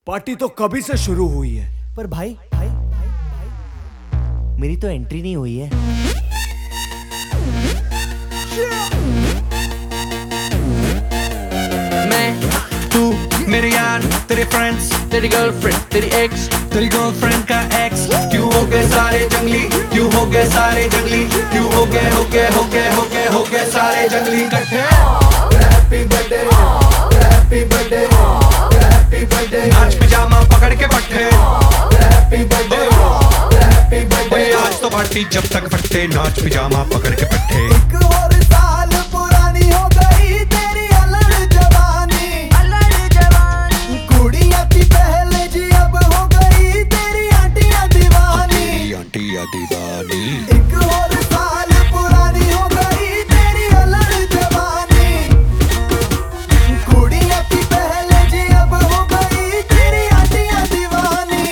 Party तो कभी से शुरू हुई है। पर भाई भाई भाई भाई मेरी तो एंट्री नहीं हुई है। मैं तू मेरे यार तेरे फ्रेंड्स तेरी गर्लफ्रेंड तेरी एक्स तेरी गर्लफ्रेंड का एक्स क्यों हो गए सारे जंगली क्यों हो गए सारे जंगली क्यों हो गए सारे जंगली इकट्ठे। Happy birthday happy birthday happy birthday नाच पिजामा पकड़ के पट्टे। हैप्पी बर्थडे हैप्पी बर्थडे आज तो पार्टी जब तक फट्टे नाच पिजामा पकड़ के पट्टे। एक और साल पुरानी हो गई तेरी अलग जवानी कुड़िया थी पहले जी अब हो गई तेरी आंटियां दीवानी आंटियां दीवानी। एक और साल पुरानी हो गई तेरी अलग जवानी कुड़िया थी पहले जी अब हो गई तेरी आंटियां दीवानी।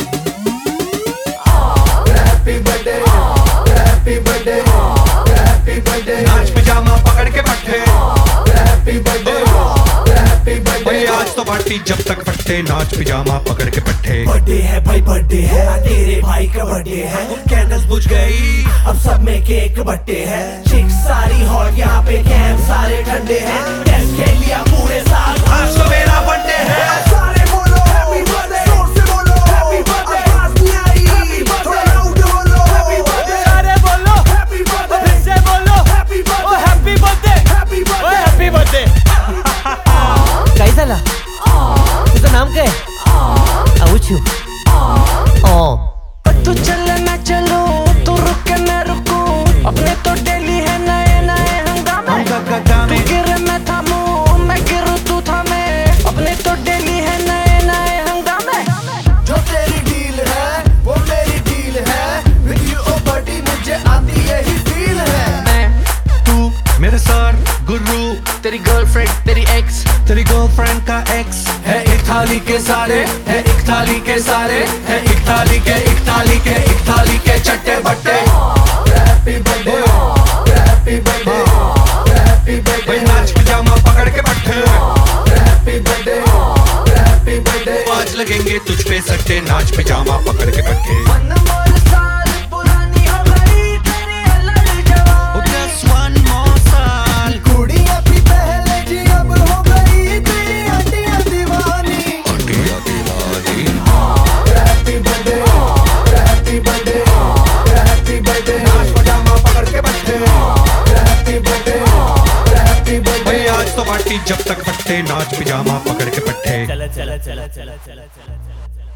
Happy birthday happy birthday happy birthday नाच पिजामा पकड़ के पट्टे। हैप्पी बर्थडे हैप्पी बर्थडे आज तो पार्टी जब तक फट्टे नाच पिजामा पकड़ के पट्टे। बर्थडे है भाई बर्थडे है तेरे भाई का बर्थडे है कैंडल्स बुझ गई अब सब में केक बट्टे है चिक सारी हॉट यहाँ पे कैंप सारे ठंडे हैं टेस्ट खेल लिया पूरे साल आज तो मेरा बर्थडे है। सारे बोलो हैप्पी बर्थडे जोर से बोलो हैप्पी बर्थडे आवाज नहीं आई हैप्पी बर्थडे लाउड बोलो हैप्पी बर्थडे सारे बोलो हैप्पी बर्थडे फिर से बोलो happy oh birthday happy birthday happy oh birthday happy birthday. काय झाला? तुझं नाम काय? आऊचू तू चले मैं चलूं तू रुके मैं रुकूं अपने तो डेली है नए नए हंगामे। तू गिरे मैं थामूं मैं गिरूं तू थामे अपने तो डेली है नए नए हंगामे। जो तेरी डील है वो मेरी डील है विद यू ओ बडी मुझे आती यही फील है। मैं तू मेरे सर गुरु तेरी गर्लफ्रेंड तेरी एक्स तेरी गर्लफ्रेंड का एक्स है एक थाली के सारे है एक थाली के सारे है एक थाली के चट्टे बट्टे। Happy birthday happy birthday happy birthday नाच पिजामा पकड़ के पट्टे। हैप्पी बर्थडे हैप्पी बर्थडे आज लगेंगे तुझ पे सट्टे नाच पिजामा पकड़ के पट्टे। Just one more साल कुड़िया थी पहले जी अब हो गई तेरी आंटियां दीवानी। आंटियां दीवानी। Happy birthday happy birthday happy birthday नाच पिजामा पकड़ के पट्टे। हैप्पी बर्थडे हैप्पी बर्थडे आज तो पार्टी जब तक फट्टे नाच पिजामा पकड़ के पट्टे। चला चला चला चला चला चला चला।